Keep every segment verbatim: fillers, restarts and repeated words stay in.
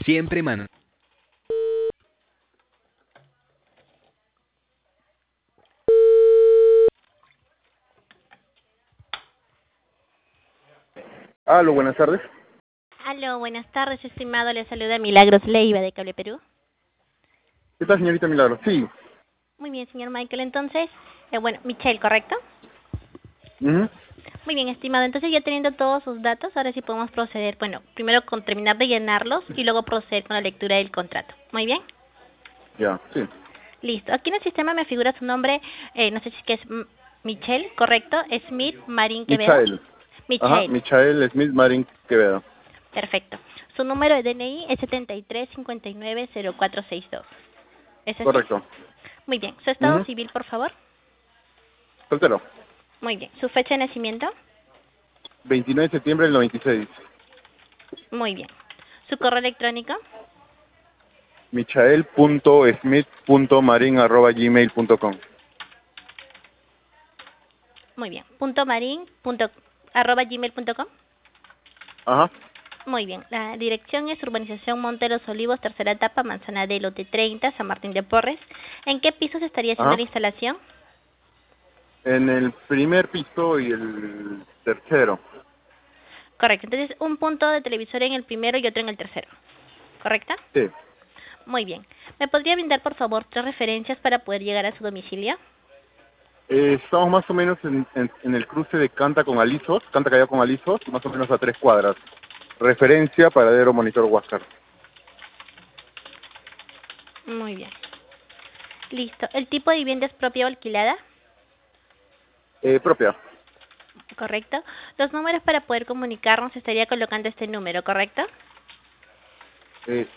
Siempre mano. Aló, buenas tardes. Aló, buenas tardes, estimado. Le saluda Milagros Leiva de Cable Perú. ¿Qué tal, señorita Milagro? Sí. Muy bien, señor Michael. Entonces, eh, bueno, Michelle, ¿correcto? Ujú. Muy bien, estimado. Entonces, ya teniendo todos sus datos, ahora sí podemos proceder. Bueno, primero con terminar de llenarlos y luego proceder con la lectura del contrato. Muy bien. Ya, sí. Listo. Aquí en el sistema me figura su nombre, eh, no sé si es que es M- Michelle, ¿correcto? Smith Marín Quevedo. Michael. Ajá, Michael. Michael Smith Marín Quevedo. Perfecto. Su número de D N I es setenta y tres cincuenta y nueve cero cuatro sesenta y dos. ¿Es así? Correcto. Muy bien. ¿Su estado Ujú. civil, por favor? Soltero. Muy bien. ¿Su fecha de nacimiento? veintinueve de septiembre del noventa y seis. Muy bien. ¿Su correo electrónico? Michael.smith.marin arroba gmail punto com. Muy bien. Punto marín punto arroba gmail punto com. Ajá. Muy bien. La dirección es Urbanización Monte de los Olivos, tercera etapa, Manzana de Lote treinta, San Martín de Porres. ¿En qué piso se estaría haciendo Ajá. la instalación? En el primer piso y el tercero. Correcto. Entonces, un punto de televisor en el primero y otro en el tercero. ¿Correcto? Sí. Muy bien. ¿Me podría brindar, por favor, tres referencias para poder llegar a su domicilio? Eh, estamos más o menos en, en, en el cruce de Canta con Alisos, Canta Callao con Alisos, más o menos a tres cuadras. Referencia, paradero, monitor, Huáscar. Muy bien. Listo. ¿El tipo de vivienda es propia o alquilada? Eh, propia. Correcto. Los números para poder comunicarnos estaría colocando este número, ¿correcto? Eh,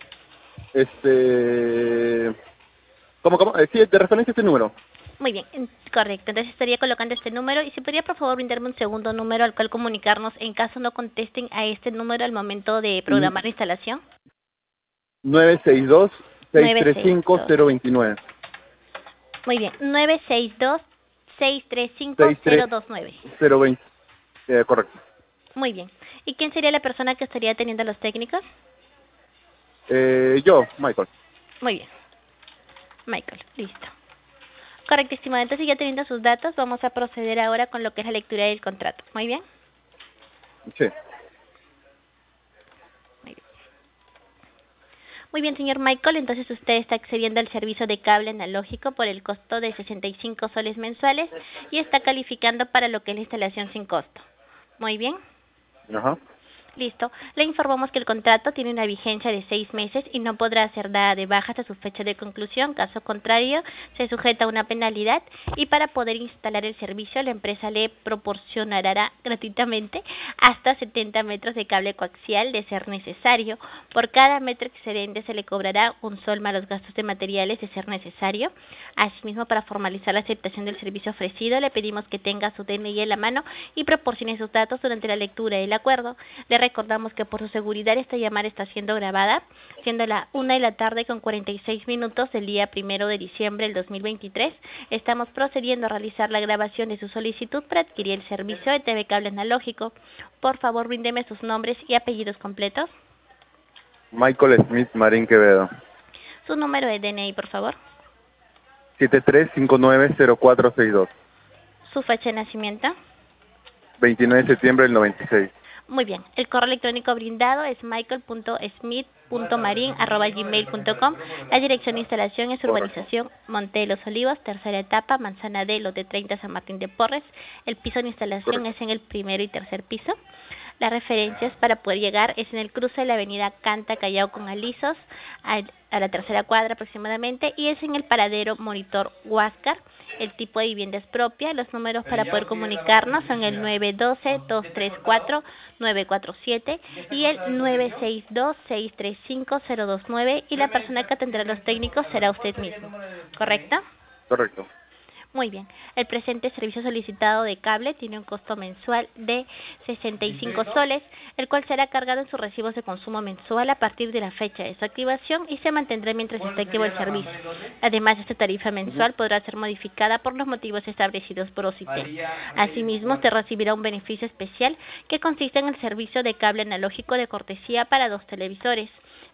este... ¿Cómo, cómo? Eh, sí, de referencia este número. Muy bien, en- correcto. Entonces estaría colocando este número y si podría por favor brindarme un segundo número al cual comunicarnos en caso no contesten a este número al momento de programar la instalación. nueve seis dos, seis nueve tres seis cinco, dos. cero dos nueve. Muy bien, nueve seis dos seis tres cinco seis tres cero dos nueve. cero dos cero. Eh, correcto. Muy bien. ¿Y quién sería la persona que estaría atendiendo a los técnicos? Eh, yo, Michael. Muy bien. Michael, listo. Correcto, estimado. Entonces ya teniendo sus datos, vamos a proceder ahora con lo que es la lectura del contrato. Muy bien. Sí. Muy bien. Muy bien, señor Michael, entonces usted está accediendo al servicio de cable analógico por el costo de sesenta y cinco soles mensuales y está calificando para lo que es la instalación sin costo. Muy bien. Ajá. Listo. Le informamos que el contrato tiene una vigencia de seis meses y no podrá ser dada de baja hasta su fecha de conclusión. Caso contrario, se sujeta a una penalidad y para poder instalar el servicio, la empresa le proporcionará gratuitamente hasta setenta metros de cable coaxial de ser necesario. Por cada metro excedente se le cobrará un sol más los gastos de materiales de ser necesario. Asimismo, para formalizar la aceptación del servicio ofrecido, le pedimos que tenga su D N I en la mano y proporcione sus datos durante la lectura del acuerdo. Le recordamos que por su seguridad esta llamada está siendo grabada, siendo la una de la tarde con cuarenta y seis minutos del día primero de diciembre del dos mil veintitrés. Estamos procediendo a realizar la grabación de su solicitud para adquirir el servicio de T V Cable Analógico. Por favor, bríndeme sus nombres y apellidos completos. Michael Smith Marín Quevedo. Su número de D N I, por favor. siete tres cinco nueve cero cuatro seis dos. Su fecha de nacimiento. veintinueve de septiembre del noventa y seis. Muy bien. El correo electrónico brindado es michael punto smith punto marin arroba gmail punto com. La dirección de instalación es Correcto. Urbanización Monte de los Olivos, tercera etapa, Manzana de Lote treinta, San Martín de Porres. El piso de instalación Correcto. es en el primero y tercer piso. Las referencias para poder llegar es en el cruce de la avenida Canta Callao con Alisos, a, a la tercera cuadra aproximadamente, y es en el paradero Monitor Huáscar. El tipo de vivienda es propia. Los números para poder comunicarnos son el nueve uno dos, dos tres cuatro, nueve cuatro siete y el nueve seis dos, seis tres cinco, cero dos nueve, y la persona que atenderá a los técnicos será usted mismo. ¿Correcto? Correcto. Muy bien. El presente servicio solicitado de cable tiene un costo mensual de sesenta y cinco soles, el cual será cargado en sus recibos de consumo mensual a partir de la fecha de su activación y se mantendrá mientras esté activo el servicio. Además, esta tarifa mensual podrá ser modificada por los motivos establecidos por OCITEL. Asimismo, se recibirá un beneficio especial que consiste en el servicio de cable analógico de cortesía para dos televisores.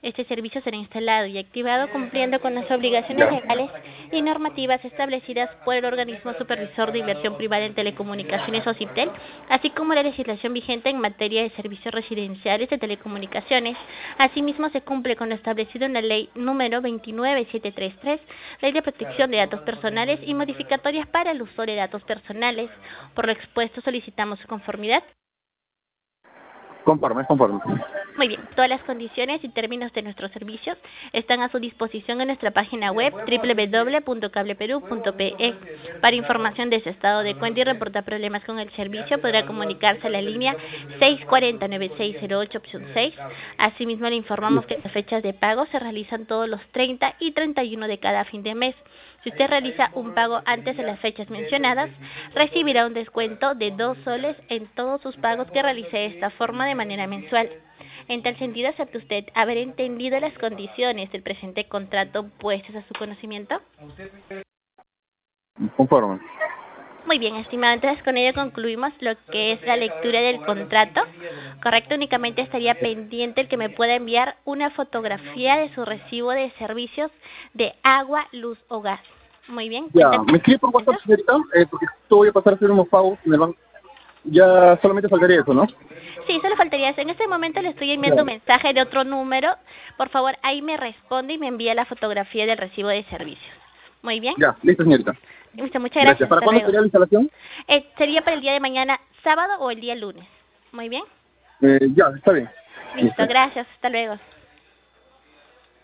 Este servicio será instalado y activado cumpliendo con las obligaciones legales y normativas establecidas por el Organismo Supervisor de Inversión Privada en Telecomunicaciones, OCIPTEL, así como la legislación vigente en materia de servicios residenciales de telecomunicaciones. Asimismo, se cumple con lo establecido en la Ley número veintinueve mil setecientos treinta y tres, Ley de Protección de Datos Personales y modificatorias para el uso de datos personales. Por lo expuesto, solicitamos su conformidad. Conforme, conforme. Muy bien, todas las condiciones y términos de nuestros servicios están a su disposición en nuestra página web doble u doble u doble u punto cableperú punto pe e. Para información de su estado de cuenta y reportar problemas con el servicio, podrá comunicarse a la línea seis cuatro cero, nueve seis cero ocho, opción seis. Asimismo, le informamos que las fechas de pago se realizan todos los treinta y treinta y uno de cada fin de mes. Si usted realiza un pago antes de las fechas mencionadas, recibirá un descuento de dos soles en todos sus pagos que realice de esta forma de manera mensual. En tal sentido, ¿acepta usted haber entendido las condiciones del presente contrato puestas a su conocimiento? Conforme. Muy bien, estimado. Entonces, con ello concluimos lo que es la lectura del contrato. Correcto, únicamente estaría pendiente el que me pueda enviar una fotografía de su recibo de servicios de agua, luz o gas. Muy bien. Ya, me escribe por WhatsApp, señorita, eh, porque esto voy a pasar a hacer unos pagos en el banco. Ya solamente faltaría eso, ¿no? Sí, solo faltaría eso. En este momento le estoy enviando un mensaje de otro número. Por favor, ahí me responde y me envía la fotografía del recibo de servicios. Muy bien. Ya, listo, señorita. Listo, muchas gracias. ¿Para cuándo sería la instalación? Eh, sería para el día de mañana, sábado o el día lunes. Muy bien. Eh, ya, está bien. Listo, gracias. Hasta luego.